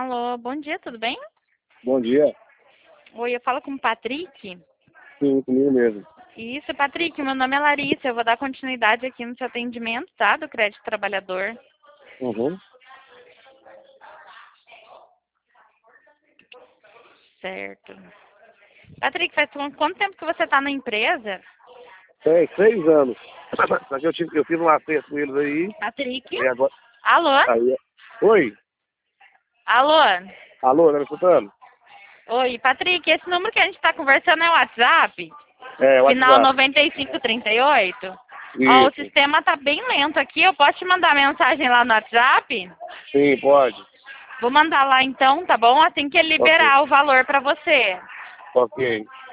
Alô, bom dia, tudo bem? Bom dia. Oi, eu falo com o Patrick. Sim, comigo mesmo. Isso, Patrick, meu nome é Larissa, eu vou dar continuidade aqui no seu atendimento, tá? Do Crédito Trabalhador. Uhum. Certo. Patrick, faz quanto tempo que você tá na empresa? Tem 6 anos. Só que eu fiz um acerto com eles aí. Patrick? E agora. Alô? Aí, oi? Alô? Alô, tá me escutando? Oi, Patrick, esse número que a gente tá conversando é o WhatsApp? É, Final WhatsApp. 9538? Ó, o Isso. sistema tá bem lento aqui, eu posso te mandar mensagem lá no WhatsApp? Sim, pode. Vou mandar lá então, tá bom? Assim que ele Ok. liberar o valor pra você. Ok.